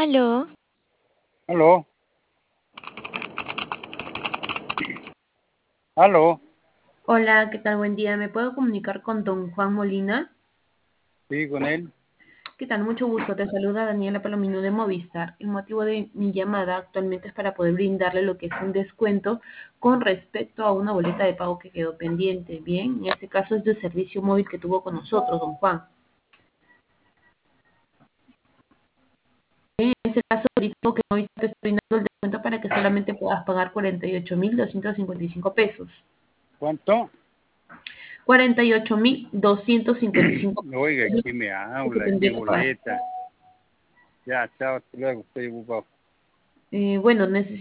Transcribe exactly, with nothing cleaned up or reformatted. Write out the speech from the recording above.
Aló, Aló, aló, Hola, ¿qué tal? Buen día. ¿Me puedo comunicar con don Juan Molina? sí, con él. ¿Qué tal? Mucho gusto. Te saluda Daniela Palomino de Movistar. El motivo de mi llamada actualmente es para poder brindarle lo que es un descuento con respecto a una boleta de pago que quedó pendiente. Bien, en este caso es del servicio móvil que tuvo con nosotros, don Juan. En este caso, ahorita que hoy te estoy brindando el descuento para que solamente puedas pagar cuarenta y ocho mil doscientos cincuenta y cinco pesos. ¿Cuánto? cuarenta y ocho mil doscientos cincuenta y cinco Oiga, pesos ¿qué me que habla? ¿Qué tendría que pagar. boleta? Ya, chao, hasta luego, estoy ocupado. Eh, bueno, necesito